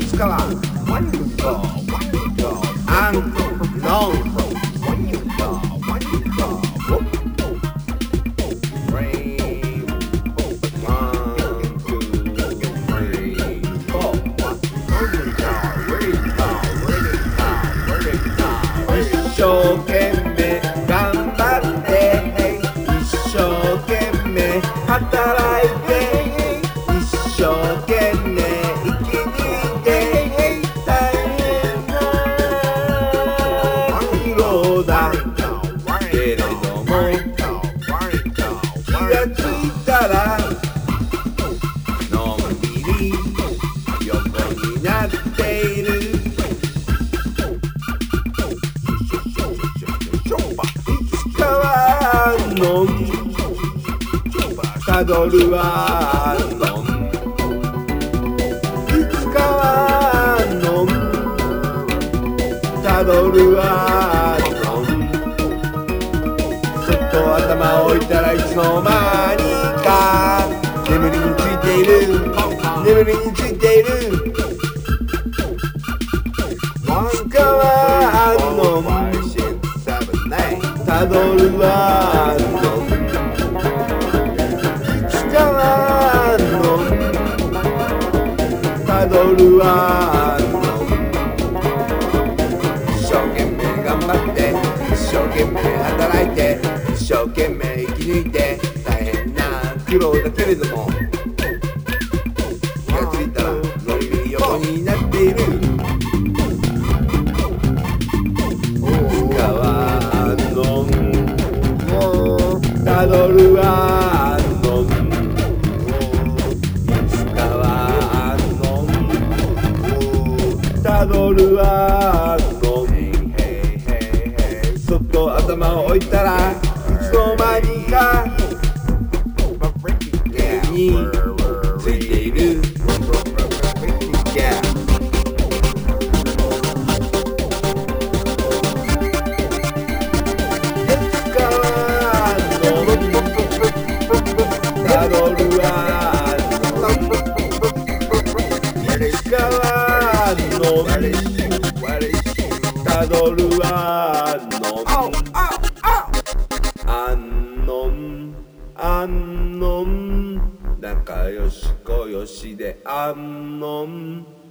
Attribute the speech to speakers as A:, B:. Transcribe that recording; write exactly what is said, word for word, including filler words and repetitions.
A: つかは When you go When you go And no When you go When you go Three One Two Three Four Where you go Where you go Where you go Where you go 一生懸命頑張って一生懸命働いて一生懸命生き抜いて大変な苦労だけれども気がついたらのんびり横になっているいつかはのんたどるわのんいつかはのんたどるわのんそっと頭を置いたらいつの間にか眠りについている眠りについているいつかはのんたどるわのんたどるわ一生懸命頑張って一生懸命働いて一生懸命生き抜いて大変な苦労だけれども気がついたらのんびり横になっているいつかはのんたどるわのんたどるわのんそっと頭を置いたらいつの間にか手についているいつかはのんたどるわいつかはのんたどるわのんあんのんあんのん仲良しこよしであんのん